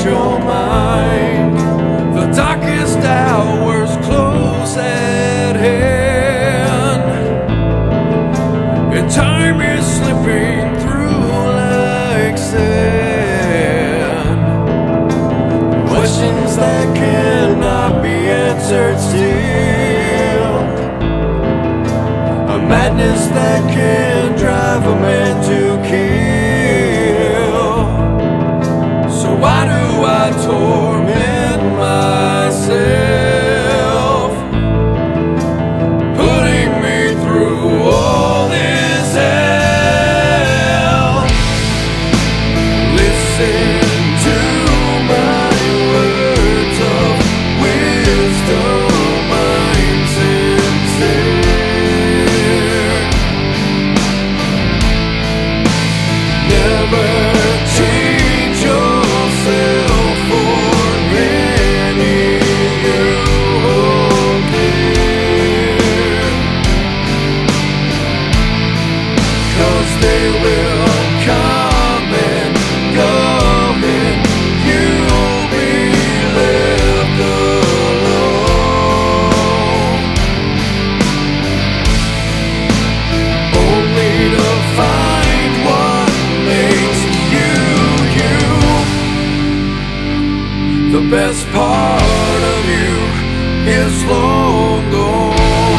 your mind. The darkest hours close at hand, and time is slipping through like sand. Questions that cannot be answered still, a madness that can drive a man to kill. So why do I torment myself, putting me through all this hell? Listen to my words of wisdom, I'm sincere. Never change yourself for any you hold dear, 'cause they will come and go, and you'll be left alone, only to find what makes you you. The best part of you is long gone.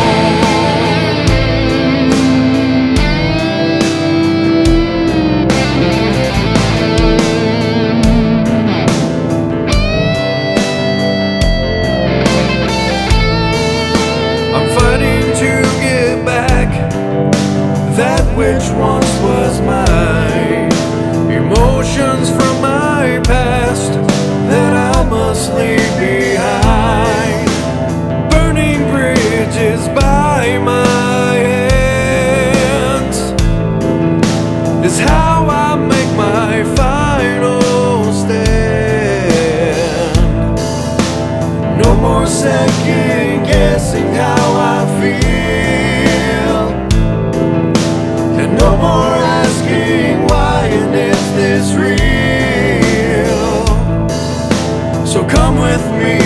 I'm fighting to get back that which once was mine, emotions from my past that I must leave behind. Burning bridges by my hands is how I make my final stand. No more second guessing how I feel, and no more asking why and is this real. So come with me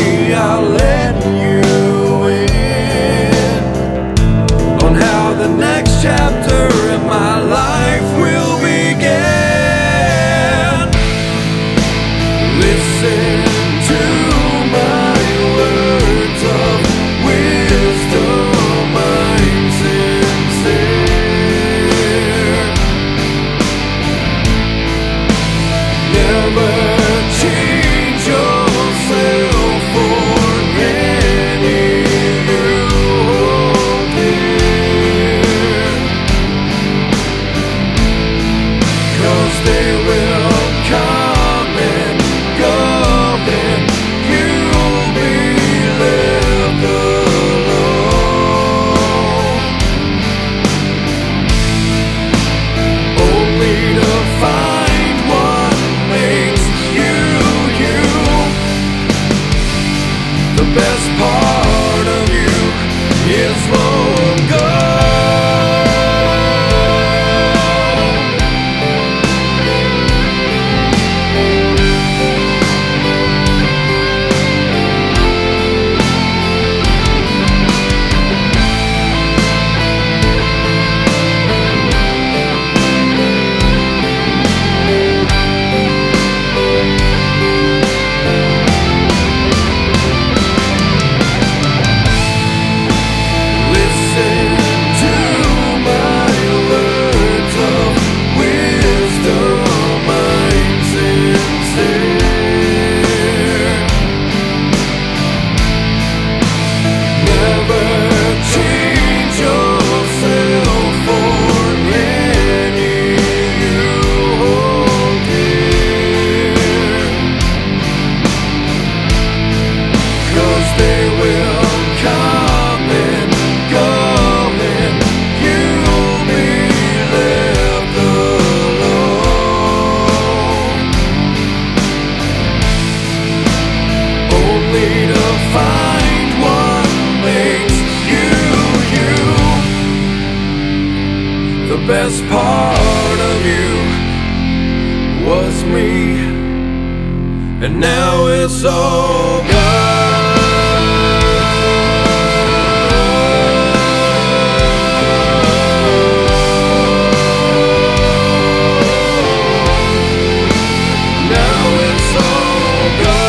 and now it's all gone. Now it's all gone.